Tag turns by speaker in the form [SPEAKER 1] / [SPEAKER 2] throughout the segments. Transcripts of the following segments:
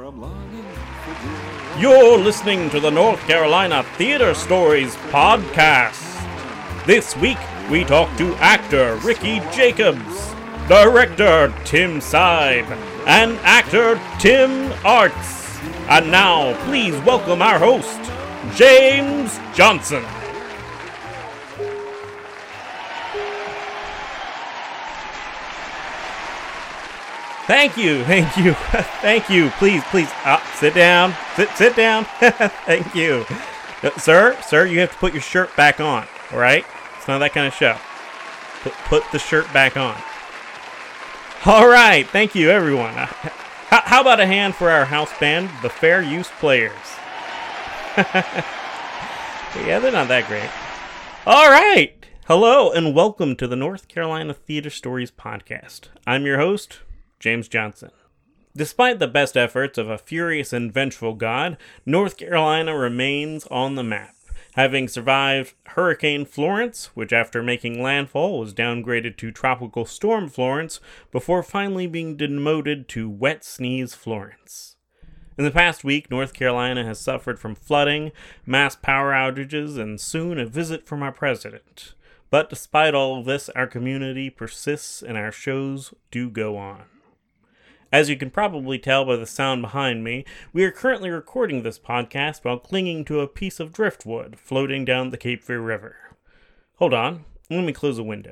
[SPEAKER 1] You're listening to the North Carolina Theater Stories podcast. This week, we talk to actor Ricky Jacobs, director Tim Seib, and actor Tim Arts. And now, please welcome our host, James Johnson. Thank you. Please, sit down. Sit down. Thank you. Sir, you have to put your shirt back on, all right? It's not that kind of show. Put the shirt back on. All right, thank you, everyone. How about a hand for our house band, the Fair Use Players? Yeah, they're not that great. All right. Hello, and welcome to the North Carolina Theater Stories podcast. I'm your host, James Johnson. Despite the best efforts of a furious and vengeful god, North Carolina remains on the map, having survived Hurricane Florence, which after making landfall was downgraded to Tropical Storm Florence, before finally being demoted to Wet Sneeze Florence. In the past week, North Carolina has suffered from flooding, mass power outages, and soon a visit from our president. But despite all of this, our community persists and our shows do go on. As you can probably tell by the sound behind me, we are currently recording this podcast while clinging to a piece of driftwood floating down the Cape Fear River. Hold on, let me close the window.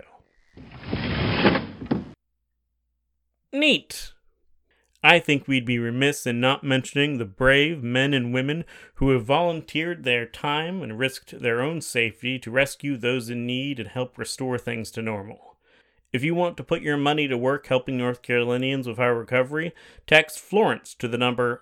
[SPEAKER 1] Neat! I think we'd be remiss in not mentioning the brave men and women who have volunteered their time and risked their own safety to rescue those in need and help restore things to normal. If you want to put your money to work helping North Carolinians with our recovery, text Florence to the number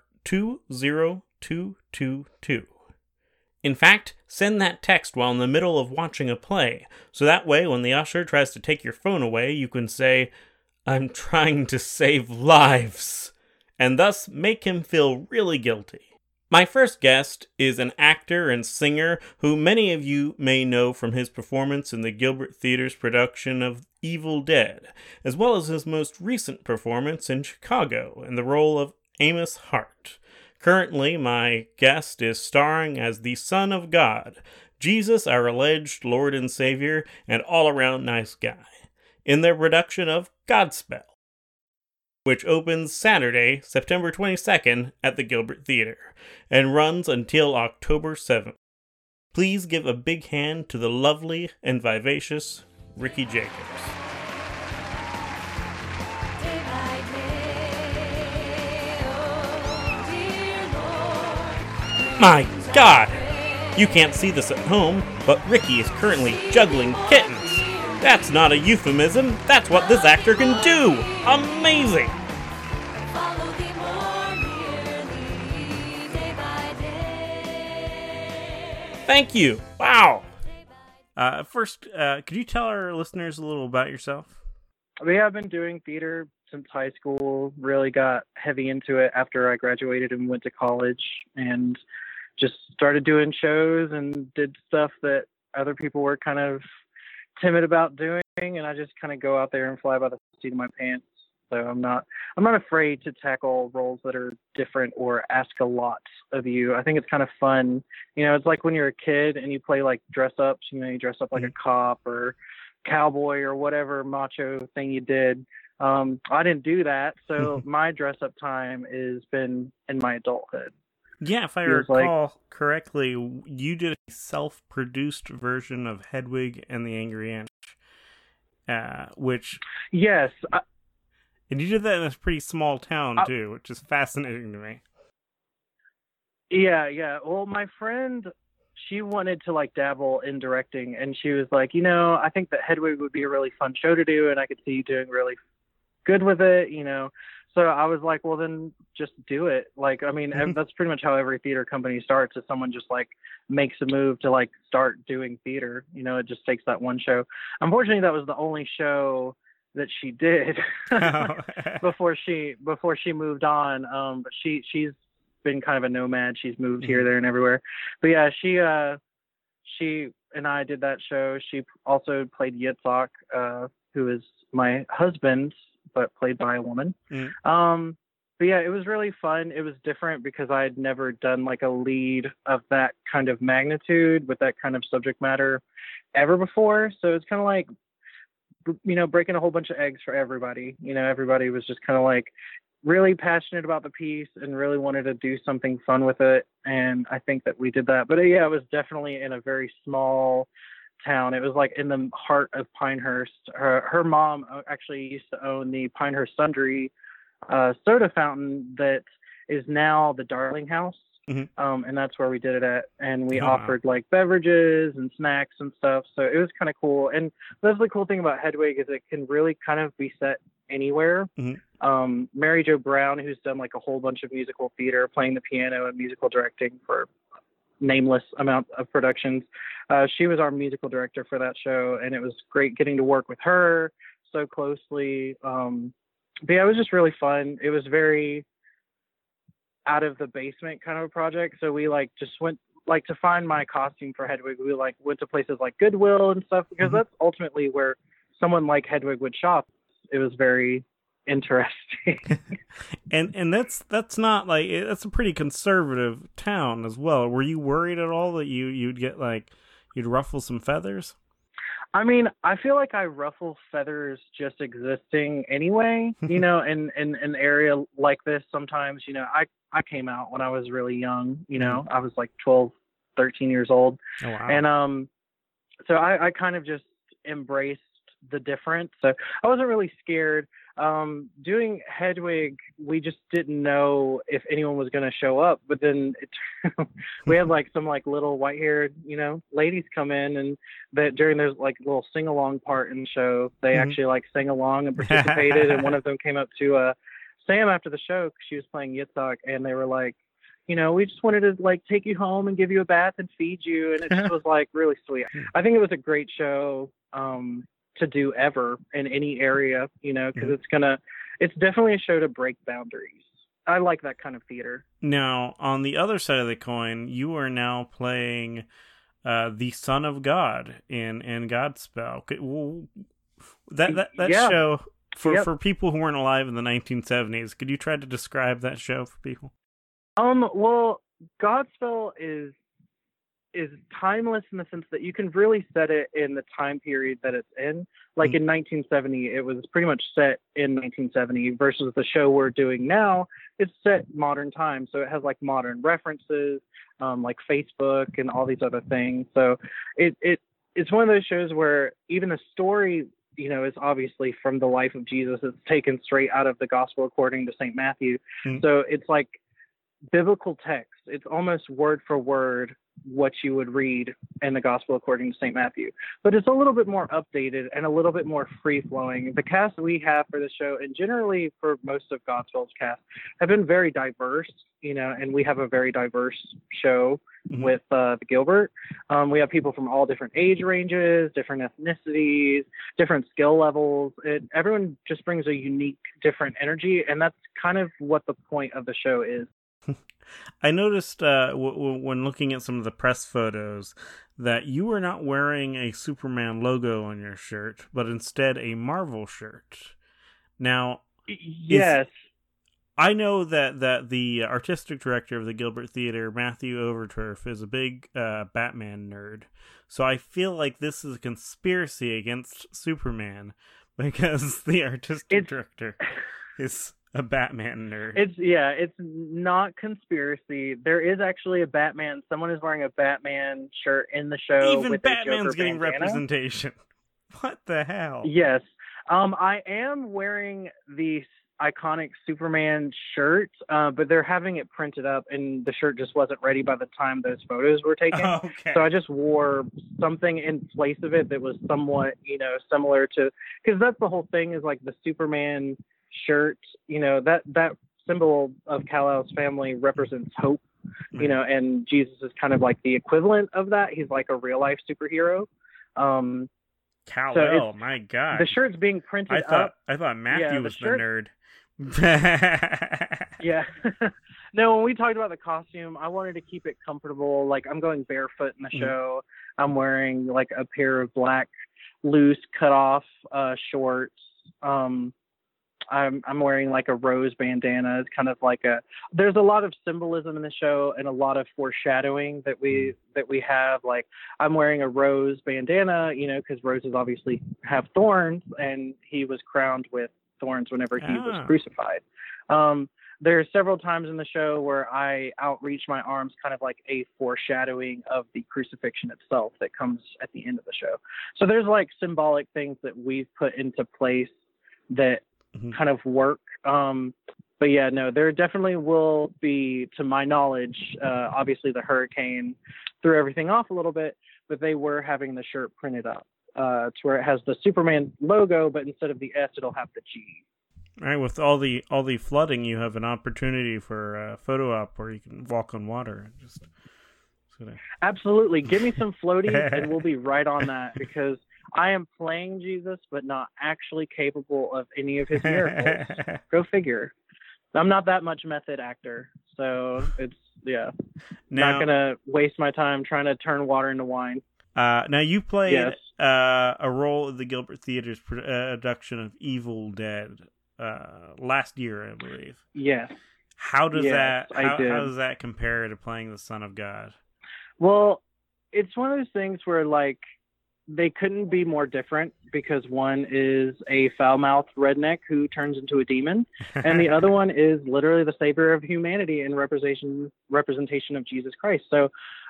[SPEAKER 1] 20222. In fact, send that text while in the middle of watching a play, so that way when the usher tries to take your phone away, you can say, "I'm trying to save lives," and thus make him feel really guilty. My first guest is an actor and singer who many of you may know from his performance in the Gilbert Theater's production of Evil Dead, as well as his most recent performance in Chicago in the role of Amos Hart. Currently, my guest is starring as the Son of God, Jesus, our alleged Lord and Savior, and all-around nice guy, in their production of Godspell, which opens Saturday, September 22nd at the Gilbert Theater, and runs until October 7th. Please give a big hand to the lovely and vivacious Ricky Jacobs. My God! You can't see this at home, but Ricky is currently juggling kittens. That's not a euphemism. That's what this actor can do. Amazing. Thank you. Wow. First, could you tell our listeners a little about yourself?
[SPEAKER 2] Yeah, I've been doing theater since high school. Really got heavy into it after I graduated and went to college, and just started doing shows and did stuff that other people were kind of timid about doing, and I just kind of go out there and fly by the seat of my pants. So I'm not afraid to tackle roles that are different or ask a lot of you. I think it's kind of fun. You know, it's like when you're a kid and you play like dress ups, you know, you dress up like a cop or cowboy or whatever macho thing you did. I didn't do that. So my dress up time has been in my adulthood.
[SPEAKER 1] Yeah, if I recall correctly, you did a self-produced version of Hedwig and the Angry Inch, which...
[SPEAKER 2] Yes.
[SPEAKER 1] And you did that in a pretty small town, too, which is fascinating to me.
[SPEAKER 2] Yeah. Well, my friend, she wanted to, like, dabble in directing, and she was like, you know, I think that Hedwig would be a really fun show to do, and I could see you doing really good with it, you know. So I was like, well, then just do it. Like, I mean, that's pretty much how every theater company starts, is someone just, like, makes a move to, like, start doing theater. You know, it just takes that one show. Unfortunately, that was the only show that she did before she moved on. But she's been kind of a nomad. She's moved here, there, and everywhere. But yeah, she and I did that show. She also played Yitzhak, who is my husband, but played by a woman. But but yeah, it was really fun. It was different because I had never done like a lead of that kind of magnitude with that kind of subject matter ever before. So it's kind of like, breaking a whole bunch of eggs for everybody. Everybody was just kind of like really passionate about the piece and really wanted to do something fun with it. And I think that we did that. But yeah, it was definitely in a very small town. It was like in the heart of Pinehurst. Her mom actually used to own the Pinehurst Sundry soda fountain that is now the Darling House.
[SPEAKER 1] Mm-hmm.
[SPEAKER 2] And that's where we did it at. And we offered like beverages and snacks and stuff. So it was kind of cool. And that's the cool thing about Hedwig is it can really kind of be set anywhere.
[SPEAKER 1] Mm-hmm.
[SPEAKER 2] Mary Jo Brown, who's done like a whole bunch of musical theater, playing the piano and musical directing for nameless amount of productions. She was our musical director for that show, and it was great getting to work with her so closely. But yeah, it was just really fun. It was very out of the basement kind of a project. So we like just went like to find my costume for Hedwig. We like went to places like Goodwill and stuff because
[SPEAKER 1] mm-hmm.
[SPEAKER 2] that's ultimately where someone like Hedwig would shop. It was very interesting.
[SPEAKER 1] and that's not like, that's a pretty conservative town as well. Were you worried at all that you'd get like, you'd ruffle some feathers?
[SPEAKER 2] I mean, I feel like I ruffle feathers just existing anyway, in an area like this. Sometimes, I came out when I was really young,
[SPEAKER 1] Mm-hmm.
[SPEAKER 2] I was like 12, 13 years old.
[SPEAKER 1] Oh, wow.
[SPEAKER 2] And so I kind of just embraced the difference. So I wasn't really scared. Doing Hedwig, we just didn't know if anyone was going to show up, but then we had like some like little white-haired, ladies come in, and that during there's like little sing-along part in the show, they
[SPEAKER 1] mm-hmm.
[SPEAKER 2] actually like sang along and participated. And one of them came up to Sam after the show, 'cause she was playing Yitzhak, and they were like, we just wanted to like take you home and give you a bath and feed you. And it just was like really sweet. I think it was a great show to do ever in any area, because it's definitely a show to break boundaries. I like that kind of theater.
[SPEAKER 1] Now, on the other side of the coin, you are now playing the Son of God in Godspell. That
[SPEAKER 2] yeah.
[SPEAKER 1] show, for people who weren't alive in the 1970s, could you try to describe that show for people?
[SPEAKER 2] Well, Godspell is timeless in the sense that you can really set it in the time period that it's in. Like in 1970, it was pretty much set in 1970 versus the show we're doing now. It's set modern time. So it has like modern references, like Facebook and all these other things. So it's one of those shows where even the story, is obviously from the life of Jesus. It's taken straight out of the gospel according to St. Matthew.
[SPEAKER 1] Mm-hmm.
[SPEAKER 2] So it's like biblical text. It's almost word for word what you would read in the gospel according to St. Matthew, but it's a little bit more updated and a little bit more free flowing. The cast we have for the show, and generally for most of Godspell's cast, have been very diverse, and we have a very diverse show
[SPEAKER 1] mm-hmm.
[SPEAKER 2] with the Gilbert. We have people from all different age ranges, different ethnicities, different skill levels. Everyone just brings a unique, different energy, and that's kind of what the point of the show is.
[SPEAKER 1] I noticed when looking at some of the press photos that you were not wearing a Superman logo on your shirt, but instead a Marvel shirt. Now,
[SPEAKER 2] yes,
[SPEAKER 1] I know that the artistic director of the Gilbert Theater, Matthew Overturf, is a big Batman nerd. So I feel like this is a conspiracy against Superman because the artistic director is a Batman nerd.
[SPEAKER 2] It's not conspiracy. There is actually a Batman. Someone is wearing a Batman shirt in the show.
[SPEAKER 1] Even
[SPEAKER 2] with
[SPEAKER 1] Batman's getting
[SPEAKER 2] bandana.
[SPEAKER 1] Representation. What the hell?
[SPEAKER 2] Yes. I am wearing the iconic Superman shirt, but they're having it printed up, and the shirt just wasn't ready by the time those photos were taken.
[SPEAKER 1] Okay.
[SPEAKER 2] So I just wore something in place of it that was somewhat, similar to, because that's the whole thing is like the Superman shirt, that symbol of Kal-El's family represents hope, and Jesus is kind of like the equivalent of that. He's like a real life superhero.
[SPEAKER 1] Kal-El, my God.
[SPEAKER 2] The shirt's being printed up.
[SPEAKER 1] I thought Matthew was the nerd.
[SPEAKER 2] Yeah. No, when we talked about the costume, I wanted to keep it comfortable. Like I'm going barefoot in the show. I'm wearing like a pair of black loose cut off shorts. I'm wearing like a rose bandana. It's kind of like there's a lot of symbolism in the show and a lot of foreshadowing that we have. Like I'm wearing a rose bandana, you know, because roses obviously have thorns, and he was crowned with thorns whenever he was crucified. There are several times in the show where I outreach my arms, kind of like a foreshadowing of the crucifixion itself that comes at the end of the show. So there's like symbolic things that we've put into place that kind of work. But yeah, no, there definitely will be, to my knowledge, obviously the Hurricane threw everything off a little bit, but they were having the shirt printed up to where it has the Superman logo, but instead of the S, it'll have the G.
[SPEAKER 1] All right, with all the flooding, you have an opportunity for a photo op where you can walk on water.
[SPEAKER 2] Absolutely, give me some floaties, and we'll be right on that, because I am playing Jesus, but not actually capable of any of his miracles. Go figure. I'm not that much method actor, so it's not gonna waste my time trying to turn water into wine.
[SPEAKER 1] Now you played a role in the Gilbert Theater's production of Evil Dead last year, I believe.
[SPEAKER 2] Yes.
[SPEAKER 1] How does how does that compare to playing the Son of God?
[SPEAKER 2] Well, it's one of those things where like they couldn't be more different, because one is a foul-mouthed redneck who turns into a demon, and the other one is literally the savior of humanity and representation of Jesus Christ. So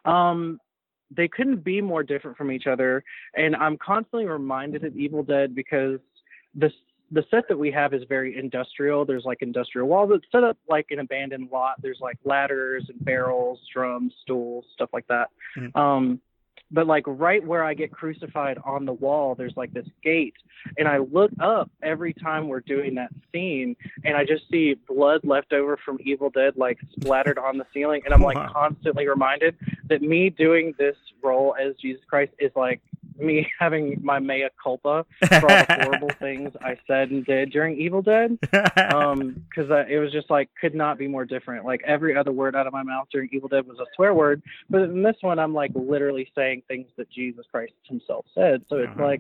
[SPEAKER 2] they couldn't be more different from each other. And I'm constantly reminded of Evil Dead because the set that we have is very industrial. There's like industrial walls that's set up like an abandoned lot. There's like ladders and barrels, drums, stools, stuff like that. Mm-hmm. But like right where I get crucified on the wall, there's like this gate, and I look up every time we're doing that scene, and I just see blood left over from Evil Dead like splattered on the ceiling, and I'm like constantly reminded that me doing this role as Jesus Christ is like me having my mea culpa for all the horrible things I said and did during Evil Dead, because it was just like could not be more different. Like every other word out of my mouth during Evil Dead was a swear word, but in this one I'm like literally saying things that Jesus Christ himself said. So it's like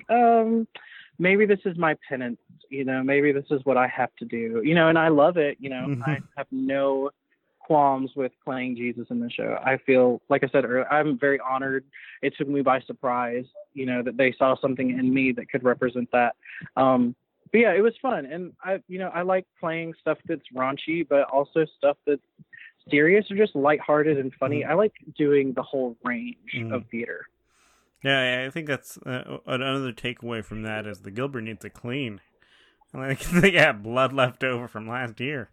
[SPEAKER 2] maybe this is my penance, you know, maybe this is what I have to do, you know, and I love it, you know. I have no qualms with playing Jesus in the show. I feel, like I said earlier, I'm very honored. It took me by surprise, you know, that they saw something in me that could represent that. But yeah, it was fun. And I like playing stuff that's raunchy, but also stuff that's serious or just lighthearted and funny. I like doing the whole range of theater.
[SPEAKER 1] Yeah, I think that's another takeaway from that is the Gilbert needs to clean. Like they got blood left over from last year.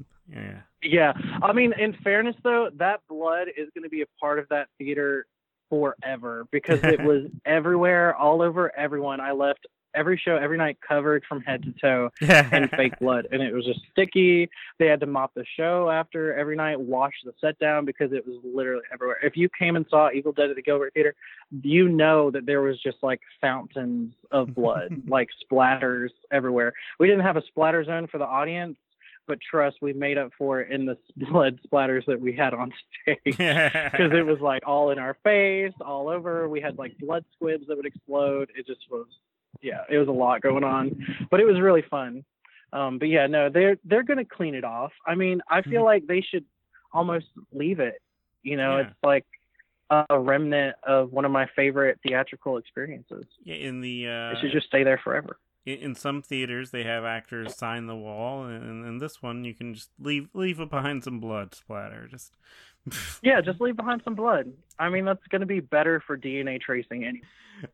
[SPEAKER 1] Yeah.
[SPEAKER 2] I mean, in fairness, though, that blood is going to be a part of that theater forever because it was everywhere, all over everyone. I left every show, every night covered from head to toe in fake blood, and it was just sticky. They had to mop the show after every night, wash the set down because it was literally everywhere. If you came and saw Evil Dead at the Gilbert Theater, you know that there was just like fountains of blood, like splatters everywhere. We didn't have a splatter zone for the audience, but trust, we made up for it in the blood splatters that we had on stage because it was like all in our face, all over. We had like blood squibs that would explode. It just was, it was a lot going on, but it was really fun. But yeah, no, they're going to clean it off. I mean, I feel like they should almost leave it, you know, it's like a remnant of one of my favorite theatrical experiences.
[SPEAKER 1] Yeah, it
[SPEAKER 2] should just stay there forever.
[SPEAKER 1] In some theaters, they have actors sign the wall, and in this one, you can just leave it behind some blood splatter. Just
[SPEAKER 2] leave behind some blood. I mean, that's going to be better for DNA tracing anyway.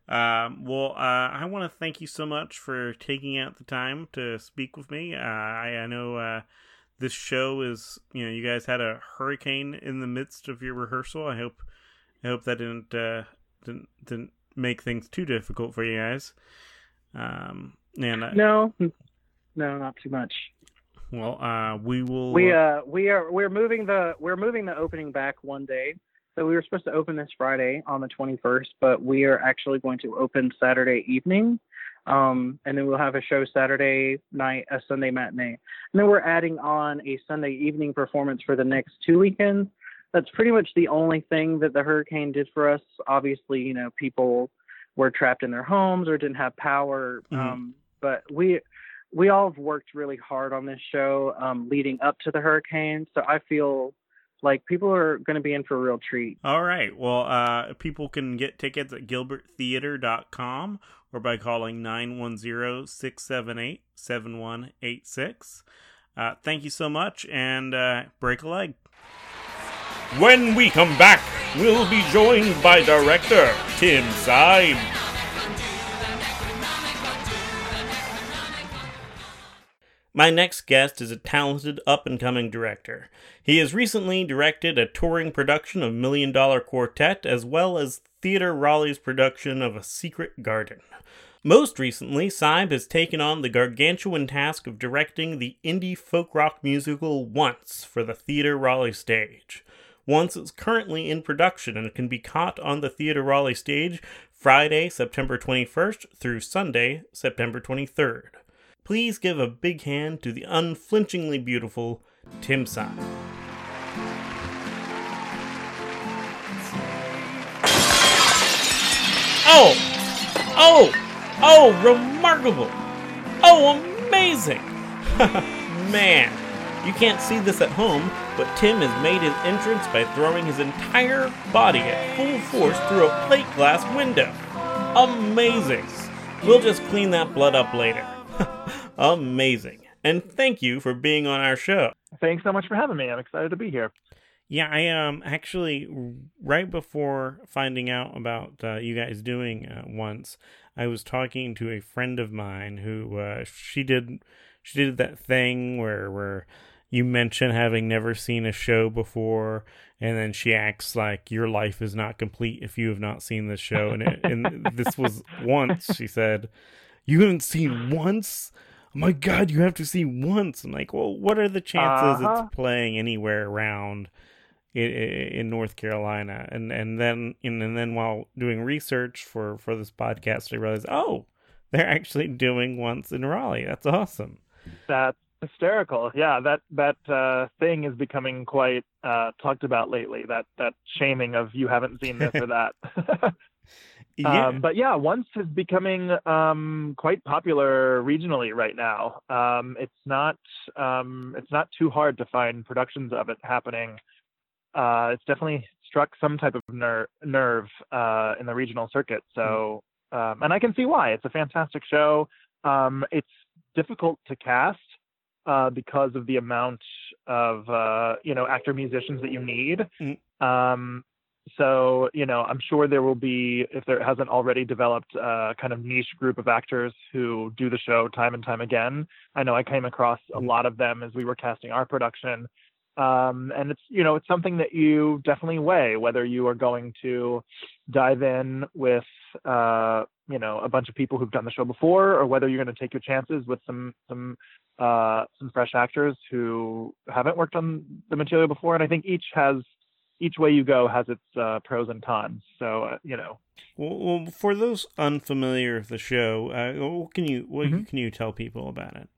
[SPEAKER 1] I want to thank you so much for taking out the time to speak with me. I know this show is, you know, you guys had a hurricane in the midst of your rehearsal. I hope that didn't make things too difficult for you guys.
[SPEAKER 2] No, not too much.
[SPEAKER 1] Well, we will.
[SPEAKER 2] We're moving the opening back one day. So we were supposed to open this Friday on the 21st, but we are actually going to open Saturday evening. And then we'll have a show Saturday night, a Sunday matinee. And then we're adding on a Sunday evening performance for the next 2 weekends. That's pretty much the only thing that the hurricane did for us. Obviously, you know, people were trapped in their homes or didn't have power. But we all have worked really hard on this show leading up to the hurricane. So I feel like people are going to be in for a real treat.
[SPEAKER 1] All right. Well, people can get tickets at gilberttheater.com or by calling 910-678-7186. Thank you so much, and break a leg. When we come back, we'll be joined by director Tim Seib. My next guest is a talented up-and-coming director. He has recently directed a touring production of Million Dollar Quartet, as well as Theatre Raleigh's production of A Secret Garden. Most recently, Seib has taken on the gargantuan task of directing the indie folk rock musical Once for the Theatre Raleigh stage. Once is currently in production and can be caught on the Theatre Raleigh stage Friday, September 21st through Sunday, September 23rd. Please give a big hand to the unflinchingly beautiful Tim Seib. Oh, remarkable! Oh, amazing! Man, you can't see this at home, but Tim has made his entrance by throwing his entire body at full force through a plate glass window. Amazing! We'll just clean that blood up later. Amazing. And thank you for being on our show.
[SPEAKER 3] Thanks so much for having me. I'm excited to be here.
[SPEAKER 1] Yeah, I actually, right before finding out about you guys doing Once, I was talking to a friend of mine who she did that thing where you mention having never seen a show before, and then she acts like your life is not complete if you have not seen this show. And this was Once. She said, "You haven't seen Once? Oh my God, you have to see Once." I'm like, well, what are the chances it's playing anywhere around in North Carolina? And then while doing research for this podcast, I realized, oh, they're actually doing Once in Raleigh. That's awesome.
[SPEAKER 3] That's hysterical. Yeah, that thing is becoming quite talked about lately. That shaming of you haven't seen this or that.
[SPEAKER 1] Yeah.
[SPEAKER 3] But yeah, Once is becoming quite popular regionally right now. It's not too hard to find productions of it happening. It's definitely struck some type of nerve in the regional circuit. So, and I can see why. It's a fantastic show. It's difficult to cast because of the amount of actor musicians that you need. So, I'm sure there will be, if there hasn't already developed a kind of niche group of actors who do the show time and time again. I know I came across a lot of them as we were casting our production. And it's something that you definitely weigh, whether you are going to dive in with, a bunch of people who've done the show before, or whether you're going to take your chances with some fresh actors who haven't worked on the material before. And I think each way you go has its pros and cons. So,
[SPEAKER 1] Well, for those unfamiliar with the show, what can you tell people about it?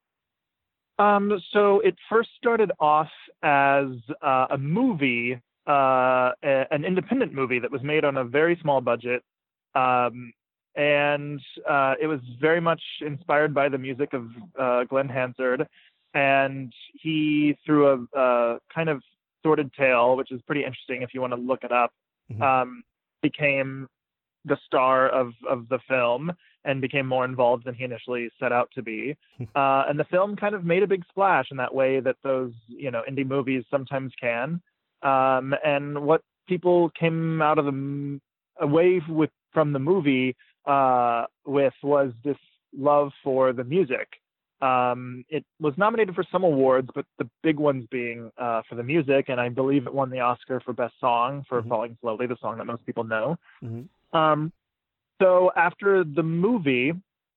[SPEAKER 3] So it first started off as a movie, an independent movie that was made on a very small budget. And it was very much inspired by the music of Glenn Hansard. And he, through a kind of sordid tale, which is pretty interesting if you want to look it up, became the star of the film and became more involved than he initially set out to be. And the film kind of made a big splash in that way that those, indie movies sometimes can. And what people came out of from the movie with was this love for the music. It was nominated for some awards, but the big ones being for the music, and I believe it won the Oscar for Best Song for Falling Slowly, the song that most people know. So after the movie,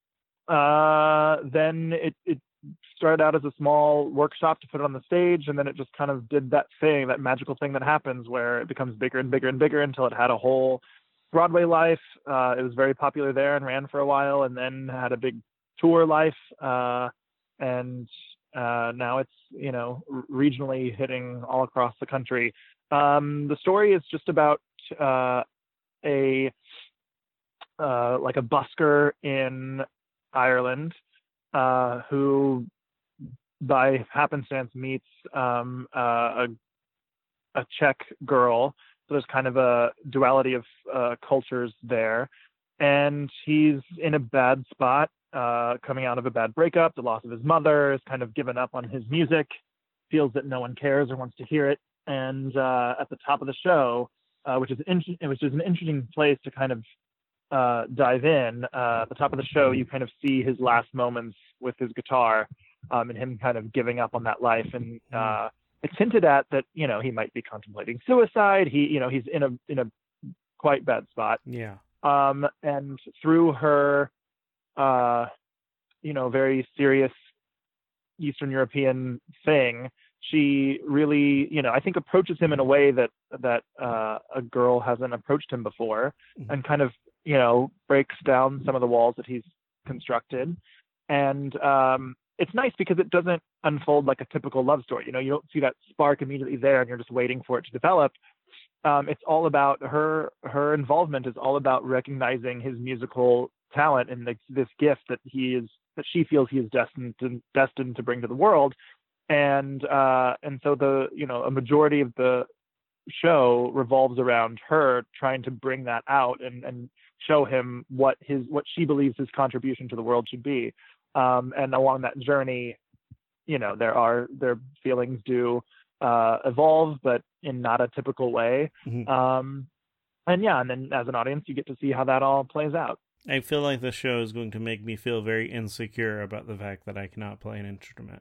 [SPEAKER 3] then it started out as a small workshop to put it on the stage, and then it just kind of did that magical thing that happens where it becomes bigger and bigger and bigger until it had a whole Broadway life. It was very popular there and ran for a while, and then had a big tour life, and now it's regionally hitting all across the country. The story is just about a busker in Ireland who by happenstance meets a Czech girl. So there's kind of a duality of cultures there. And he's in a bad spot, coming out of a bad breakup, the loss of his mother, is kind of given up on his music, feels that no one cares or wants to hear it. And at the top of the show, which is an interesting place to kind of dive in, at the top of the show, you kind of see his last moments with his guitar, and him kind of giving up on that life. And it's hinted at that, you know, he might be contemplating suicide. He's in a quite bad spot.
[SPEAKER 1] Yeah.
[SPEAKER 3] And through her, very serious Eastern European thing, she really, I think approaches him in a way that a girl hasn't approached him before, and kind of, breaks down some of the walls that he's constructed. And it's nice because it doesn't unfold like a typical love story. You don't see that spark immediately there and you're just waiting for it to develop. It's all about her involvement is all about recognizing his musical talent and this gift that she feels he is destined to bring to the world. And so a majority of the show revolves around her trying to bring that out and show him what she believes his contribution to the world should be. And along that journey, their feelings do evolve, but in not a typical way.
[SPEAKER 1] Mm-hmm.
[SPEAKER 3] And then as an audience, you get to see how that all plays out.
[SPEAKER 1] I feel like the show is going to make me feel very insecure about the fact that I cannot play an instrument.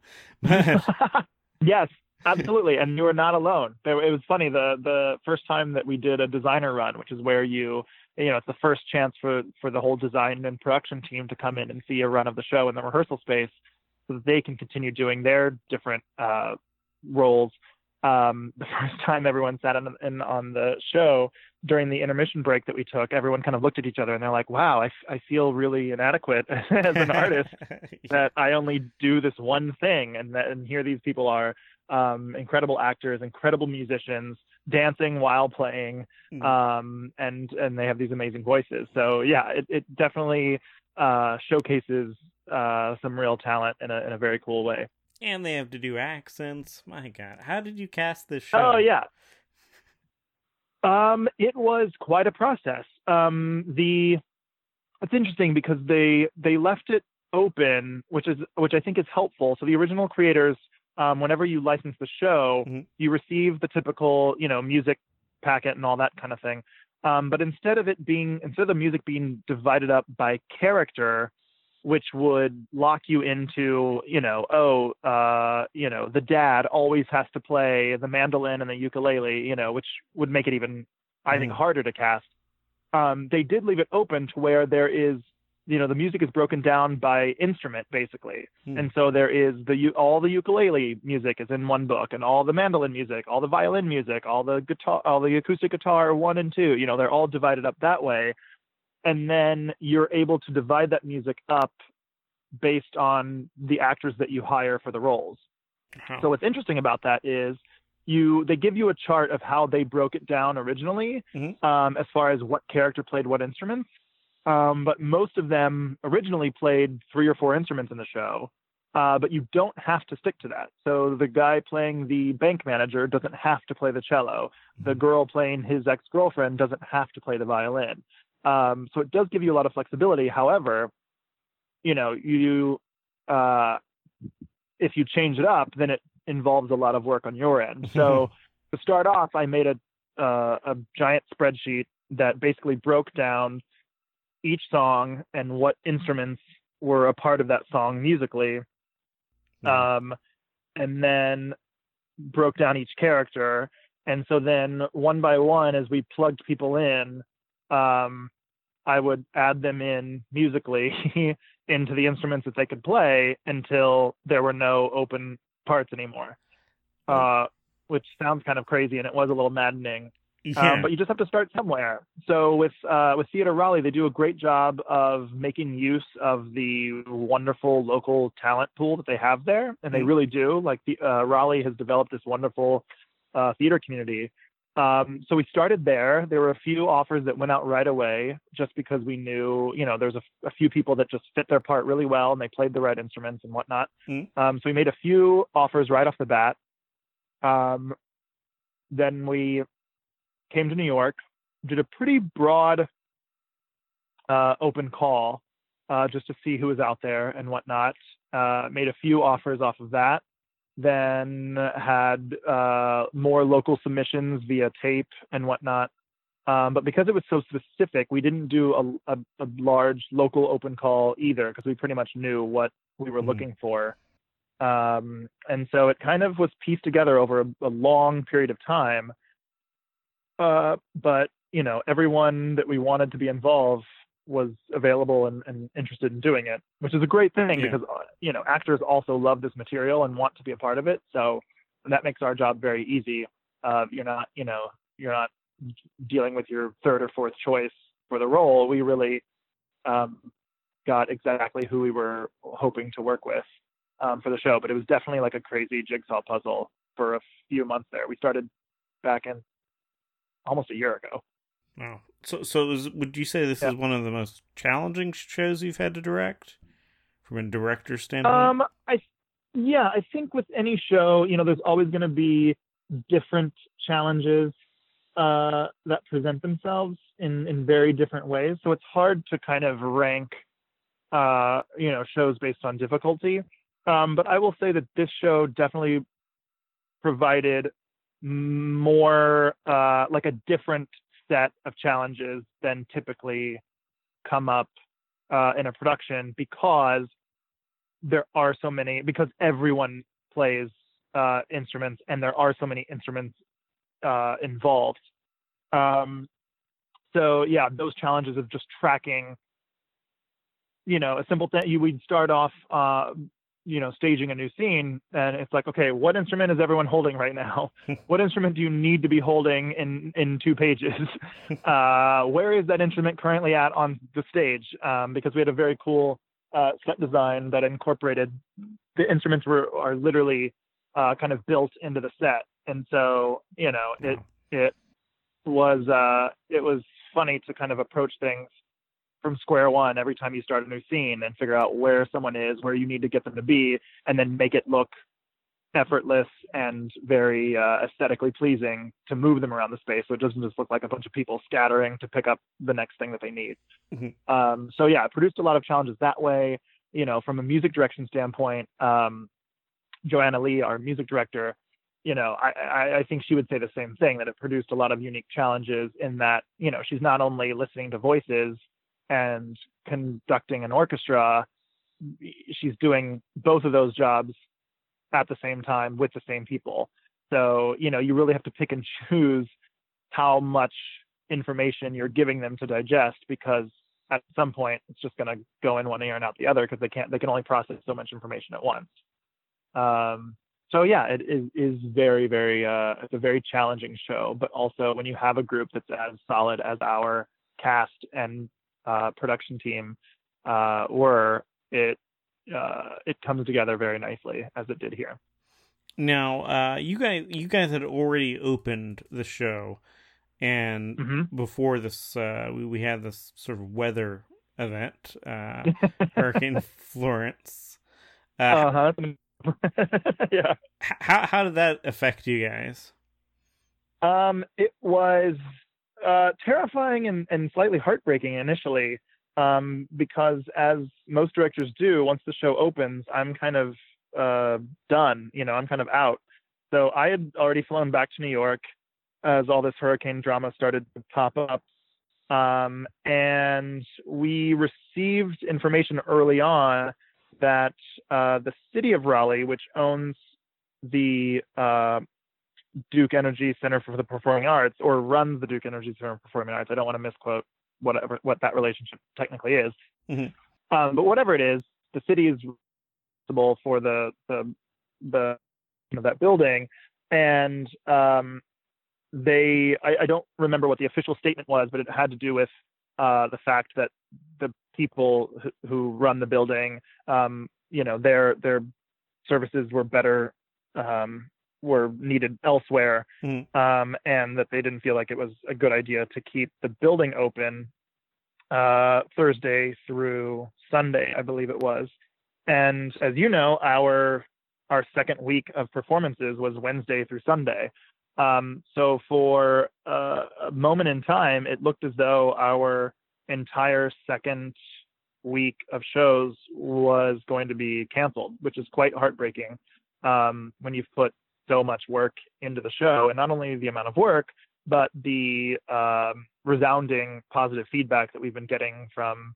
[SPEAKER 3] Yes, absolutely. And you are not alone. It was funny, the first time that we did a designer run, which is where it's the first chance for the whole design and production team to come in and see a run of the show in the rehearsal space so that they can continue doing their different roles. The first time everyone sat in on the show during the intermission break that we took, everyone kind of looked at each other and they're like, wow, I feel really inadequate as an artist that I only do this one thing. And here these people are incredible actors, incredible musicians, dancing while playing, and they have these amazing voices. So yeah, it definitely showcases some real talent in a very cool way.
[SPEAKER 1] And they have to do accents. My God, how did you cast this show?
[SPEAKER 3] Oh yeah, it was quite a process. It's interesting because they left it open, which I think is helpful. So the original creators, whenever you license the show, you receive the typical, music packet and all that kind of thing. But instead of the music being divided up by character, which would lock you into, the dad always has to play the mandolin and the ukulele, which would make it even, I think, harder to cast. They did leave it open to where there is, the music is broken down by instrument, basically. And so there is all the ukulele music is in one book, and all the mandolin music, all the violin music, all the guitar, all the acoustic guitar 1 and 2, they're all divided up that way. And then you're able to divide that music up based on the actors that you hire for the roles. So what's interesting about that is they give you a chart of how they broke it down originally, as far as what character played what instruments. But most of them originally played 3 or 4 instruments in the show. But you don't have to stick to that. So the guy playing the bank manager doesn't have to play the cello. The girl playing his ex-girlfriend doesn't have to play the violin. So it does give you a lot of flexibility. However, if you change it up, then it involves a lot of work on your end. So to start off, I made a giant spreadsheet that basically broke down each song and what instruments were a part of that song musically. And then broke down each character. And so then one by one, as we plugged people in, I would add them in musically into the instruments that they could play until there were no open parts anymore, which sounds kind of crazy, and it was a little maddening.
[SPEAKER 1] Yeah.
[SPEAKER 3] But you just have to start somewhere. So with Theatre Raleigh, they do a great job of making use of the wonderful local talent pool that they have there, and they really do. Like Raleigh has developed this wonderful theater community. So we started there. There were a few offers that went out right away just because we knew, there's a few people that just fit their part really well and they played the right instruments and whatnot.
[SPEAKER 1] Mm.
[SPEAKER 3] So we made a few offers right off the bat. Then we came to New York, did a pretty broad open call just to see who was out there and whatnot. Made a few offers off of that. Then had more local submissions via tape and whatnot. But because it was so specific, we didn't do a large local open call either, because we pretty much knew what we were looking for. And so it kind of was pieced together over a long period of time. But, everyone that we wanted to be involved was available and interested in doing it, which is a great thing because, actors also love this material and want to be a part of it. So that makes our job very easy. You're not dealing with your third or fourth choice for the role. We really got exactly who we were hoping to work with for the show, but it was definitely like a crazy jigsaw puzzle for a few months there. We started back in almost a year ago.
[SPEAKER 1] Wow. So would you say this is one of the most challenging shows you've had to direct from a director standpoint?
[SPEAKER 3] I think with any show, there's always going to be different challenges that present themselves in very different ways. So it's hard to kind of rank, shows based on difficulty. But I will say that this show definitely provided more like a different set of challenges than typically come up in a production, because there are so many, because everyone plays instruments and there are so many instruments involved. So yeah, those challenges of just tracking, a simple thing, we'd start off staging a new scene, and it's like, okay, what instrument is everyone holding right now? What instrument do you need to be holding in 2 pages? Where is that instrument currently at on the stage? Because we had a very cool set design that incorporated the instruments are literally kind of built into the set, and so it was funny to kind of approach things from square one every time you start a new scene and figure out where someone is, where you need to get them to be, and then make it look effortless and very aesthetically pleasing to move them around the space, so it doesn't just look like a bunch of people scattering to pick up the next thing that they need. Mm-hmm. So yeah, it produced a lot of challenges that way. From a music direction standpoint, Joanna Lee, our music director, I think she would say the same thing, that it produced a lot of unique challenges in that, she's not only listening to voices and conducting an orchestra, she's doing both of those jobs at the same time with the same people. So, you really have to pick and choose how much information you're giving them to digest, because at some point it's just going to go in one ear and out the other, because they can only process so much information at once. So yeah, it is very, very, it's a very challenging show, but also when you have a group that's as solid as our cast and production team it comes together very nicely, as it did here.
[SPEAKER 1] Now, you guys had already opened the show, and before this, we had this sort of weather event, Hurricane Florence.
[SPEAKER 3] Yeah.
[SPEAKER 1] How did that affect you guys?
[SPEAKER 3] It was terrifying and slightly heartbreaking initially, because as most directors do, once the show opens, I'm kind of done. I'm kind of out. So I had already flown back to New York as all this hurricane drama started to pop up, and we received information early on that the city of Raleigh, which owns the Duke Energy Center for the Performing Arts, or runs the Duke Energy Center for Performing Arts. I don't want to misquote what that relationship technically is. Mm-hmm. But whatever it is, the city is responsible for the that building, and I don't remember what the official statement was, but it had to do with the fact that the people who run the building, their services were better were needed elsewhere,
[SPEAKER 1] Mm.
[SPEAKER 3] and that they didn't feel like it was a good idea to keep the building open Thursday through Sunday, I believe it was. And as you know, our second week of performances was Wednesday through Sunday. So for a moment in time, it looked as though our entire second week of shows was going to be canceled, which is quite heartbreaking when you've put so much work into the show, and not only the amount of work, but the resounding positive feedback that we've been getting from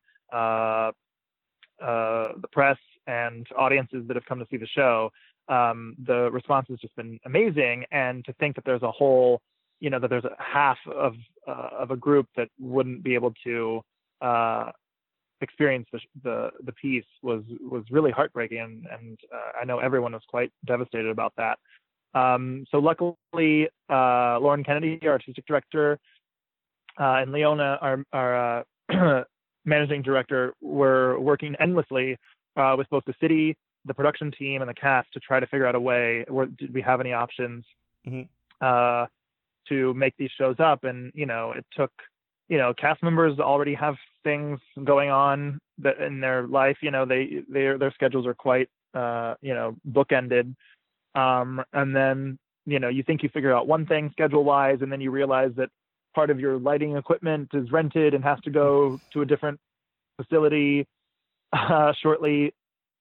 [SPEAKER 3] the press and audiences that have come to see the show. The response has just been amazing, and to think that there's a whole, that there's a half of a group that wouldn't be able to experience the piece was really heartbreaking, and I know everyone was quite devastated about that. So luckily, Lauren Kennedy, our artistic director, and Leona, our managing director, were working endlessly with both the city, the production team, and the cast to try to figure out a way. Did we have any options to make these shows up? And it took, cast members already have things going on that in their life. Their schedules are quite bookended. And then you think you figure out one thing schedule wise, and then you realize that part of your lighting equipment is rented and has to go to a different facility shortly.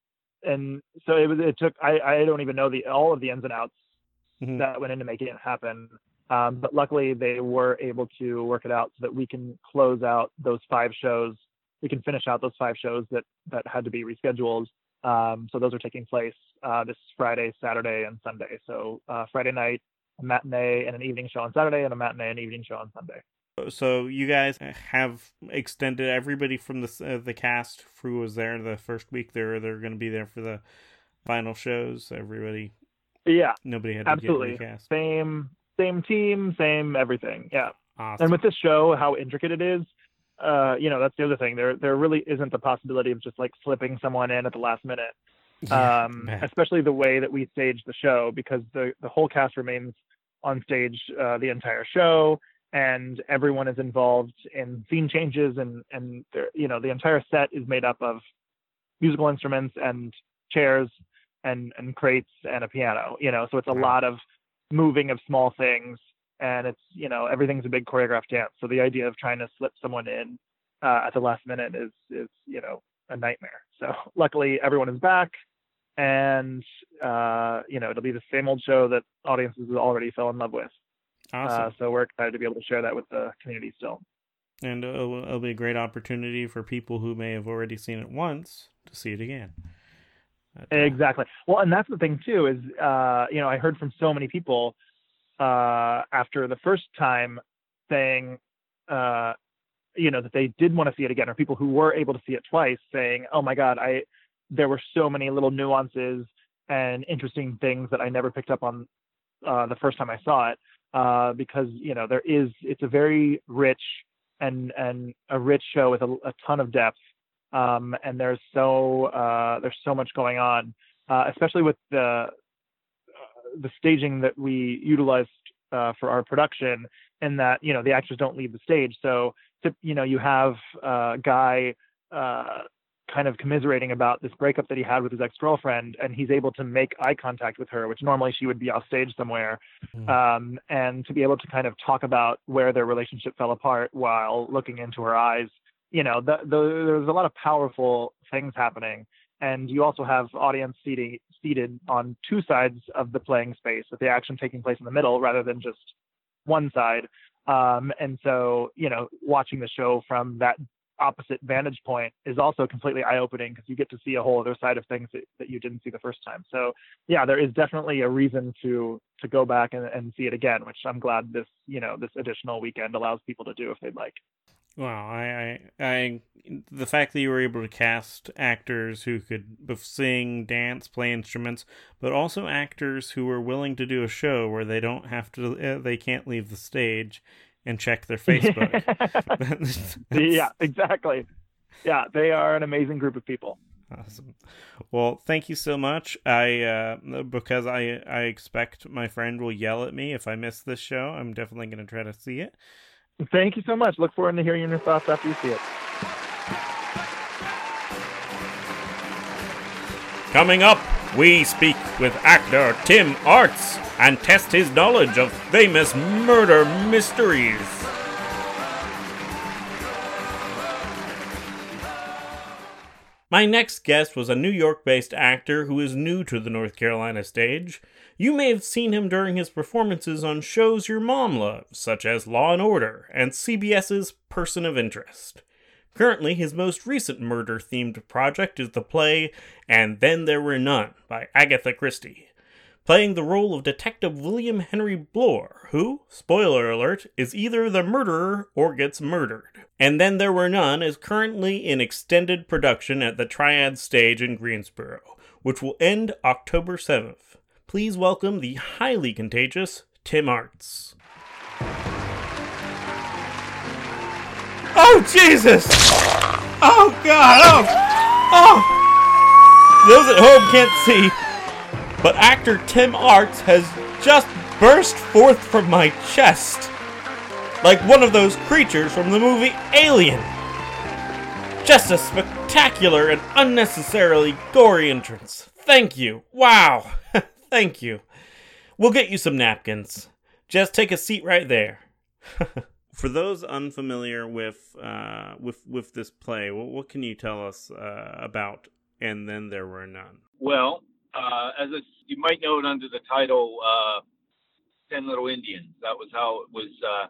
[SPEAKER 3] And so it took, I don't even know all of the ins and outs that went into making it happen. But luckily they were able to work it out so that we can close out those 5 shows. We can finish out those 5 shows that had to be rescheduled. So those are taking place this Friday, Saturday, and Sunday. So Friday night, a matinee and an evening show on Saturday, and a matinee and evening show on Sunday.
[SPEAKER 1] So you guys have extended everybody from the cast who was there the first week. They're going to be there for the final shows. Everybody,
[SPEAKER 3] yeah,
[SPEAKER 1] nobody had to
[SPEAKER 3] absolutely
[SPEAKER 1] get recast.
[SPEAKER 3] Same team, same everything. Yeah,
[SPEAKER 1] awesome.
[SPEAKER 3] And with this show, how intricate it is, that's the other thing. There really isn't the possibility of just like slipping someone in at the last minute.
[SPEAKER 1] Yeah,
[SPEAKER 3] especially the way that we staged the show, because the whole cast remains on stage the entire show, and everyone is involved in scene changes, and the entire set is made up of musical instruments and chairs and crates and a piano, so it's a lot of moving of small things, and it's everything's a big choreographed dance. So the idea of trying to slip someone in at the last minute is a nightmare. So luckily everyone is back, and it'll be the same old show that audiences already fell in love with.
[SPEAKER 1] Awesome.
[SPEAKER 3] So we're excited to be able to share that with the community still.
[SPEAKER 1] And it'll be a great opportunity for people who may have already seen it once to see it again.
[SPEAKER 3] Exactly. Well, and that's the thing too, is I heard from so many people after the first time saying that they did want to see it again, or people who were able to see it twice saying, oh my God, there were so many little nuances and interesting things that I never picked up on the first time I saw it, because it's a very rich and a rich show with a ton of depth, and there's so much going on, especially with the staging that we utilized for our production, in that the actors don't leave the stage. So you have Guy kind of commiserating about this breakup that he had with his ex-girlfriend, and he's able to make eye contact with her, which normally she would be off stage somewhere, and to be able to kind of talk about where their relationship fell apart while looking into her eyes. There's a lot of powerful things happening, and you also have audience seated on 2 sides of the playing space, with the action taking place in the middle rather than just one side. And so, watching the show from that opposite vantage point is also completely eye-opening, because you get to see a whole other side of things that you didn't see the first time. So yeah, there is definitely a reason to go back and see it again, which I'm glad this additional weekend allows people to do if they'd like.
[SPEAKER 1] Wow, I the fact that you were able to cast actors who could both sing, dance, play instruments, but also actors who were willing to do a show where they don't have to, they can't leave the stage and check their Facebook.
[SPEAKER 3] Yeah, exactly. Yeah, they are an amazing group of people.
[SPEAKER 1] Awesome. Well, thank you so much. Because I expect my friend will yell at me if I miss this show. I'm definitely going to try to see it.
[SPEAKER 3] Thank you so much. Look forward to hearing your thoughts after you see it.
[SPEAKER 1] Coming up, we speak with actor Tim Arts and test his knowledge of famous murder mysteries. My next guest was a New York-based actor who is new to the North Carolina stage. You may have seen him during his performances on shows your mom loves, such as Law & Order and CBS's Person of Interest. Currently, his most recent murder-themed project is the play And Then There Were None by Agatha Christie, playing the role of Detective William Henry Bloor, who, spoiler alert, is either the murderer or gets murdered. And Then There Were None is currently in extended production at the Triad Stage in Greensboro, which will end October 7th. Please welcome the highly contagious Tim Arts. Oh, Jesus! Oh, God! Oh! Those at home can't see, but actor Tim Arts has just burst forth from my chest, like one of those creatures from the movie Alien. Just a spectacular and unnecessarily gory entrance. Thank you. Wow. Thank you. We'll get you some napkins. Just take a seat right there. For those unfamiliar with this play, what can you tell us about And Then There Were None?
[SPEAKER 4] Well, you might know it under the title 10 Little Indians. That was how it was.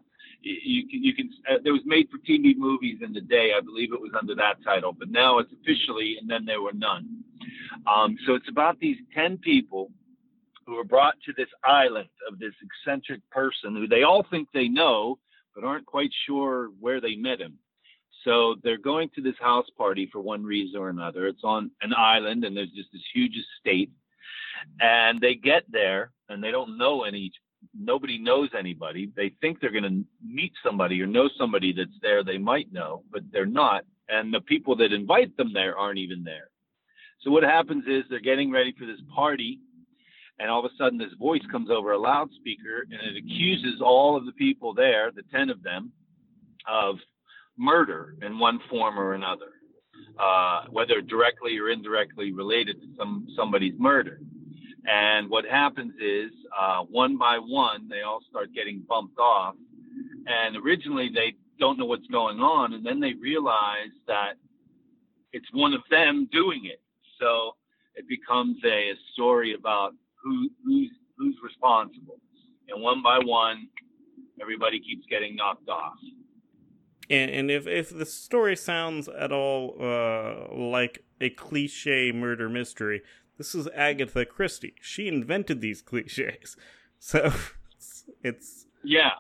[SPEAKER 4] There was made for TV movies in the day. I believe it was under that title, but now it's officially And Then There Were None. So it's about these 10 people who are brought to this island of this eccentric person who they all think they know, but aren't quite sure where they met him. So they're going to this house party for one reason or another. It's on an island, and there's just this huge estate. And they get there, and they don't know nobody knows anybody. They think they're going to meet somebody or know somebody that's there they might know, but they're not. And the people that invite them there aren't even there. So what happens is they're getting ready for this party, and all of a sudden this voice comes over a loudspeaker, and it accuses all of the people there, the 10 of them, of murder in one form or another, whether directly or indirectly related to somebody's murder. And what happens is, one by one, they all start getting bumped off. And originally they don't know what's going on, and then they realize that it's one of them doing it. So it becomes a story about who's responsible. And one by one, everybody keeps getting knocked off.
[SPEAKER 1] And if the story sounds at all like a cliche murder mystery, this is Agatha Christie. She invented these cliches, so it's
[SPEAKER 4] yeah.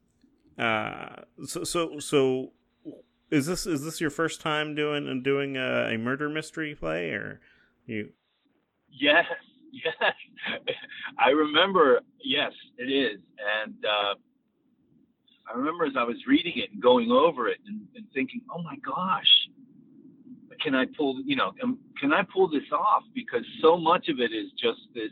[SPEAKER 1] So is this your first time doing a murder mystery play, or you?
[SPEAKER 4] Yes. I remember. Yes, it is, and I remember as I was reading it and going over it and thinking, oh my gosh, can I pull this off? Because so much of it is just this.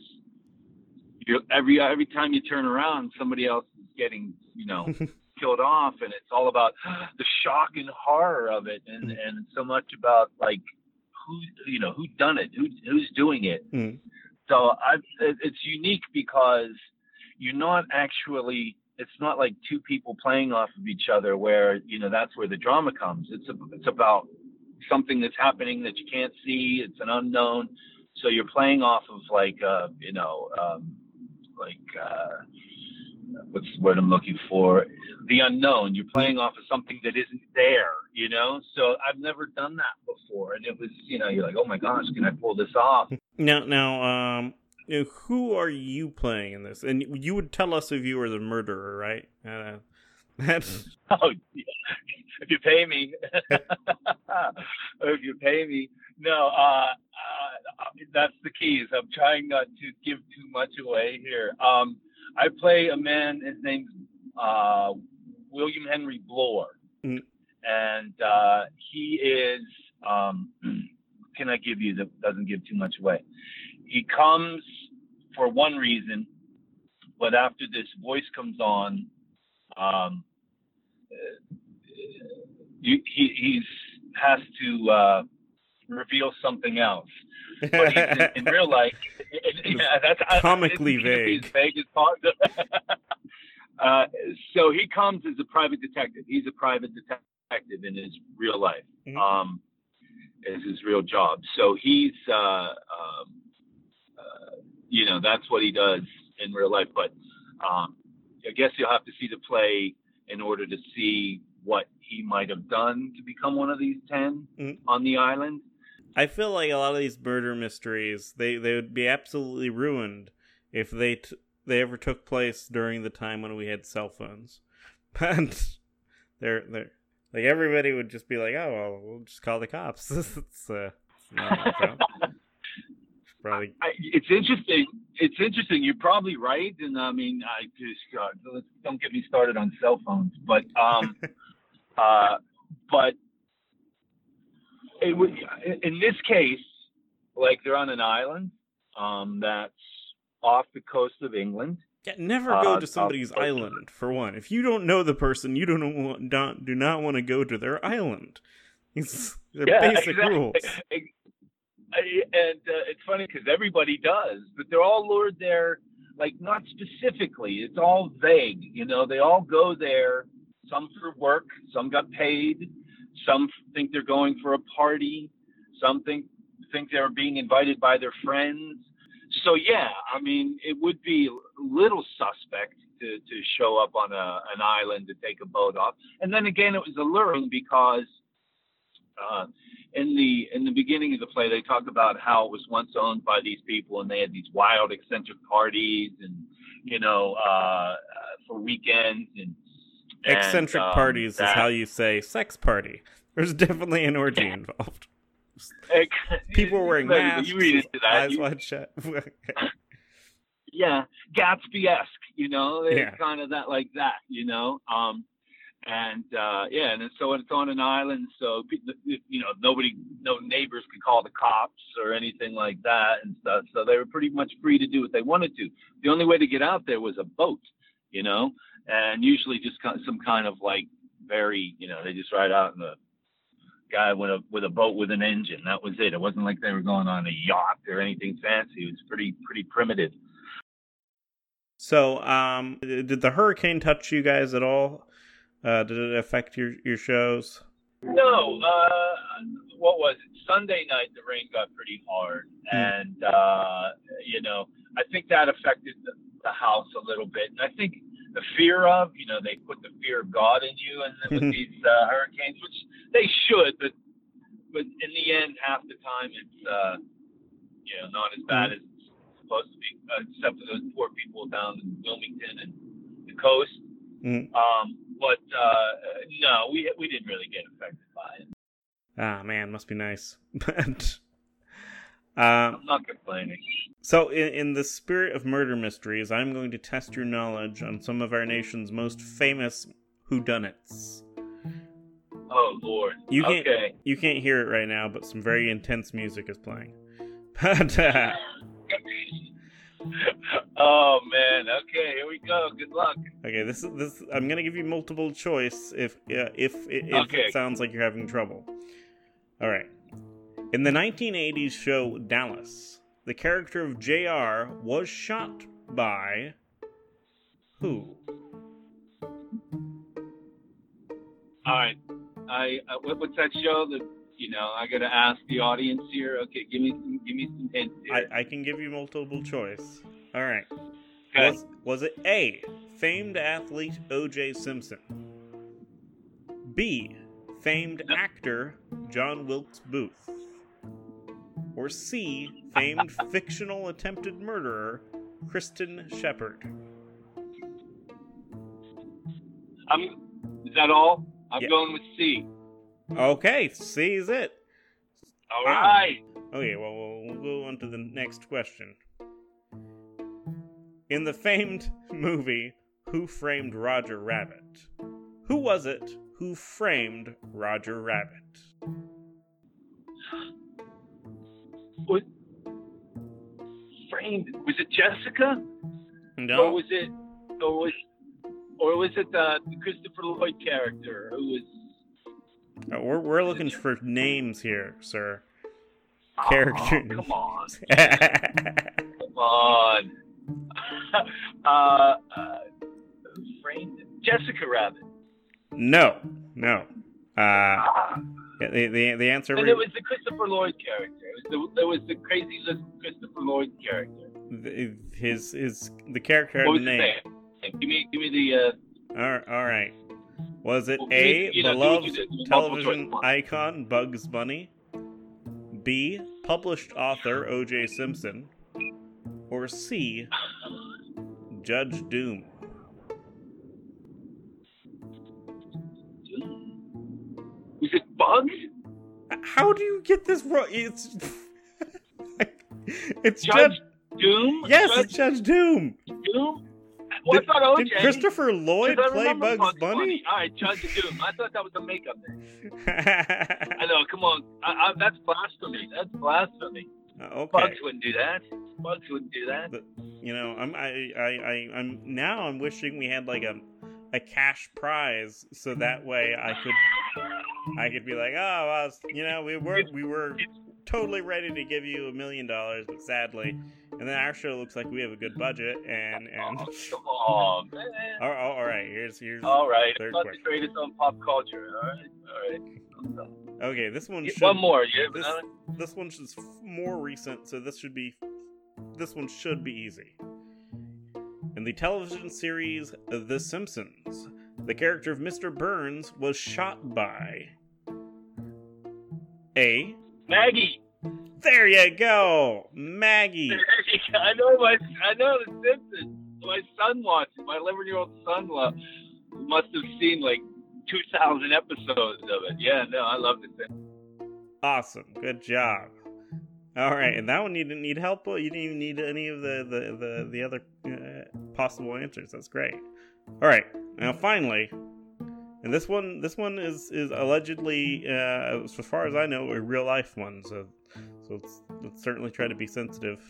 [SPEAKER 4] Every time you turn around, somebody else is getting killed off, and it's all about the shock and horror of it, and so much about like who done it, who's doing it. Mm. So it's unique because you're not actually. It's not like two people playing off of each other where, that's where the drama comes. It's about something that's happening that you can't see. It's an unknown. So you're playing off of what's the word I'm looking for? The unknown. You're playing off of something that isn't there, So I've never done that before. And it was, you're like, oh my gosh, can I pull this off?
[SPEAKER 1] Now, who are you playing in this? And you would tell us if you were the murderer, right? That's...
[SPEAKER 4] Oh, yeah. If you pay me. If you pay me. No, that's the key. Is I'm trying not to give too much away here. I play a man, his name's William Henry Bloor. Mm. And he is can I give you that doesn't give too much away? He comes for one reason, but after this voice comes on, he has to reveal something else. But he's in real life, that's
[SPEAKER 1] comically vague.
[SPEAKER 4] As vague as possible. So he comes as a private detective. He's a private detective in his real life.
[SPEAKER 1] Mm-hmm.
[SPEAKER 4] Is his real job. So he's, that's what he does in real life. But I guess you'll have to see the play in order to see what he might have done to become one of these 10 on the island.
[SPEAKER 1] I feel like a lot of these murder mysteries, they would be absolutely ruined if they ever took place during the time when we had cell phones. But they're like, everybody would just be like, oh, well, we'll just call the cops. It's not probably.
[SPEAKER 4] It's interesting. It's interesting. You're probably right. And I mean, don't get me started on cell phones. But but it would, in this case, like they're on an island that's off the coast of England.
[SPEAKER 1] Yeah, never go to somebody's island, for one. If you don't know the person, you do not want to go to their island. They're basic rules.
[SPEAKER 4] And it's funny because everybody does, but they're all lured there, like not specifically. It's all vague. They all go there, some for work, some got paid, some think they're going for a party, some think they're being invited by their friends. So, yeah, I mean, it would be a little suspect to show up on an island to take a boat off. And then again, it was alluring because in the beginning of the play, they talk about how it was once owned by these people and they had these wild, eccentric parties and, for weekends. And
[SPEAKER 1] eccentric parties is how you say sex party. There's definitely an orgy involved. People were wearing masks,
[SPEAKER 4] you read into that.
[SPEAKER 1] eyes wide shut.
[SPEAKER 4] Yeah, Gatsby-esque, kind of that like that, and and so it's on an island, so no neighbors could call the cops or anything like that and stuff. So they were pretty much free to do what they wanted to. The only way to get out there was a boat, and usually just some kind of like very, they just ride out in the guy with a boat with an engine. That was it. It wasn't like they were going on a yacht or anything fancy. It was pretty primitive.
[SPEAKER 1] So, did the hurricane touch you guys at all? Did it affect your shows?
[SPEAKER 4] No. What was it? Sunday night, the rain got pretty hard, and I think that affected the house a little bit. And I think the fear of, they put the fear of God in you, and with these hurricanes, which they should, but in the end, half the time it's not as bad as it's supposed to be, except for those poor people down in Wilmington and the coast. But no, we didn't really get affected by it.
[SPEAKER 1] Ah, man, must be nice.
[SPEAKER 4] I'm not complaining.
[SPEAKER 1] So, in the spirit of murder mysteries, I'm going to test your knowledge on some of our nation's most famous whodunits.
[SPEAKER 4] Oh, Lord.
[SPEAKER 1] You can't hear it right now, but some very intense music is playing. But,
[SPEAKER 4] oh, man. Okay, here we go. Good luck.
[SPEAKER 1] Okay, this. I'm going to give you multiple choice if it sounds like you're having trouble. All right. In the 1980s show Dallas, the character of JR was shot by who?
[SPEAKER 4] All right. What's that show? I got to ask the audience here. Okay, give me some hints here.
[SPEAKER 1] I can give you multiple choice. All right.
[SPEAKER 4] Okay.
[SPEAKER 1] Was it A, famed athlete O.J. Simpson? B, famed actor John Wilkes Booth? Or C, famed fictional attempted murderer Kristen Shepard?
[SPEAKER 4] Is that all? I'm going with C.
[SPEAKER 1] Okay, C is it.
[SPEAKER 4] All right.
[SPEAKER 1] Okay, well, we'll go on to the next question. In the famed movie Who Framed Roger Rabbit, who was it who framed Roger Rabbit?
[SPEAKER 4] was framed. Was it Jessica?
[SPEAKER 1] No.
[SPEAKER 4] Or was it the Christopher Lloyd character who was?
[SPEAKER 1] We're looking for names here, sir. Character.
[SPEAKER 4] Oh, come on. Come on. Who framed it? Jessica Rabbit.
[SPEAKER 1] No. The answer.
[SPEAKER 4] And it was the Christopher Lloyd character. It was the crazy little Christopher Lloyd character.
[SPEAKER 1] The character
[SPEAKER 4] What was
[SPEAKER 1] had a
[SPEAKER 4] his
[SPEAKER 1] name.
[SPEAKER 4] name? Give me the.
[SPEAKER 1] All right. Was it
[SPEAKER 4] Well,
[SPEAKER 1] A,
[SPEAKER 4] you know,
[SPEAKER 1] beloved
[SPEAKER 4] do it.
[SPEAKER 1] television
[SPEAKER 4] Multiple choice.
[SPEAKER 1] icon Bugs Bunny? B, published author O.J. Simpson? Or C, Judge Doom?
[SPEAKER 4] Was it Bugs?
[SPEAKER 1] How do you get this wrong? It's
[SPEAKER 4] Judge Doom?
[SPEAKER 1] Yes,
[SPEAKER 4] Judge
[SPEAKER 1] it's Judge Doom.
[SPEAKER 4] Doom? Well, I thought OJ.
[SPEAKER 1] Did Christopher Lloyd
[SPEAKER 4] 'cause I
[SPEAKER 1] play
[SPEAKER 4] remember
[SPEAKER 1] Bugs Bunny?
[SPEAKER 4] All right, Judge Doom. I thought that was a makeup name. I know. Come on. That's blasphemy. That's blasphemy.
[SPEAKER 1] Okay.
[SPEAKER 4] Bugs wouldn't do that. Bugs wouldn't do that.
[SPEAKER 1] But, you know, I'm wishing we had like a cash prize, so that way I could be like, oh, well, you know, we were totally ready to give you $1 million, but sadly, and then our show looks like we have a good budget, and
[SPEAKER 4] Oh, come on, man.
[SPEAKER 1] all right, here's
[SPEAKER 4] All right.
[SPEAKER 1] third
[SPEAKER 4] It's not the
[SPEAKER 1] question.
[SPEAKER 4] greatest on pop culture. All right.
[SPEAKER 1] Okay, this one
[SPEAKER 4] Get
[SPEAKER 1] should,
[SPEAKER 4] one more. You have another?
[SPEAKER 1] this one's just more recent, so this one should be easy. In the television series The Simpsons, the character of Mr. Burns was shot by A.
[SPEAKER 4] Maggie.
[SPEAKER 1] There you go, Maggie.
[SPEAKER 4] I know the Simpsons. My son watches. My 11-year-old son must have seen like 2,000 episodes of it. Yeah, no, I love the Simpsons.
[SPEAKER 1] Awesome, good job. All right, and that one you didn't need help. You didn't even need any of the other possible answers. That's great. All right, now finally, and this one is allegedly, as far as I know, a real life one. So let's certainly try to be sensitive.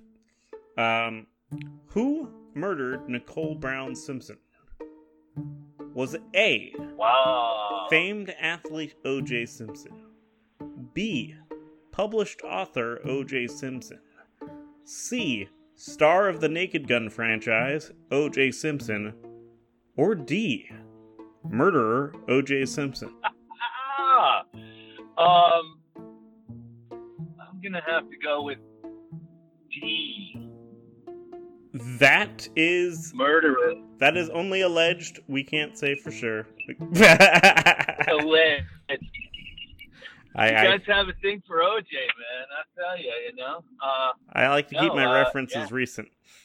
[SPEAKER 1] Who murdered Nicole Brown Simpson? Was it A,
[SPEAKER 4] Wow.
[SPEAKER 1] famed athlete O.J. Simpson? B, published author O.J. Simpson? C, star of the Naked Gun franchise O.J. Simpson? Or D, murderer O.J. Simpson?
[SPEAKER 4] I'm gonna have to go with D.
[SPEAKER 1] That is
[SPEAKER 4] Murderer.
[SPEAKER 1] That is only alleged. We can't say for sure.
[SPEAKER 4] Alleged. You
[SPEAKER 1] I
[SPEAKER 4] guys have a thing for OJ, man. I tell you, you know.
[SPEAKER 1] I like to keep my references
[SPEAKER 4] yeah.
[SPEAKER 1] recent.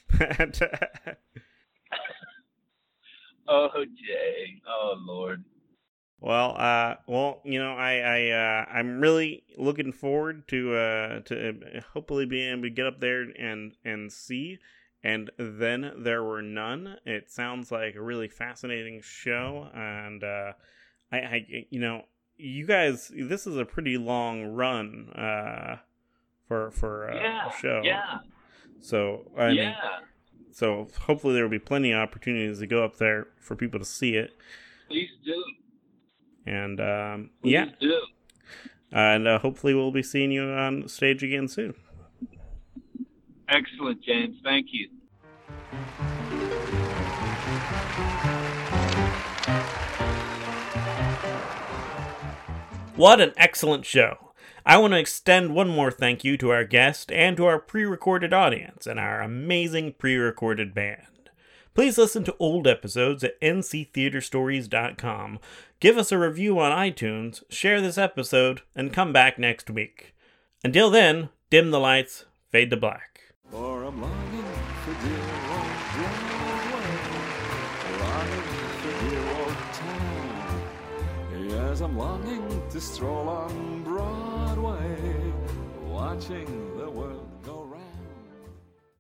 [SPEAKER 4] OJ. Oh Lord.
[SPEAKER 1] Well, you know, I'm really looking forward to hopefully being able to get up there and see. And Then There Were None. It sounds like a really fascinating show, and I you know, you guys, this is a pretty long run for a show.
[SPEAKER 4] Yeah.
[SPEAKER 1] So I mean, so hopefully there will be plenty of opportunities to go up there for people to see it.
[SPEAKER 4] Please do.
[SPEAKER 1] And
[SPEAKER 4] Please do.
[SPEAKER 1] And hopefully we'll be seeing you on stage again soon.
[SPEAKER 4] Excellent, James. Thank you.
[SPEAKER 1] What an excellent show. I want to extend one more thank you to our guest and to our pre-recorded audience and our amazing pre-recorded band. Please listen to old episodes at nctheaterstories.com. Give us a review on iTunes, share this episode, and come back next week. Until then, dim the lights, fade to black.
[SPEAKER 5] For I'm longing for dear old Broadway, longing for dear old town. Yes, I'm longing to stroll on Broadway, watching the world go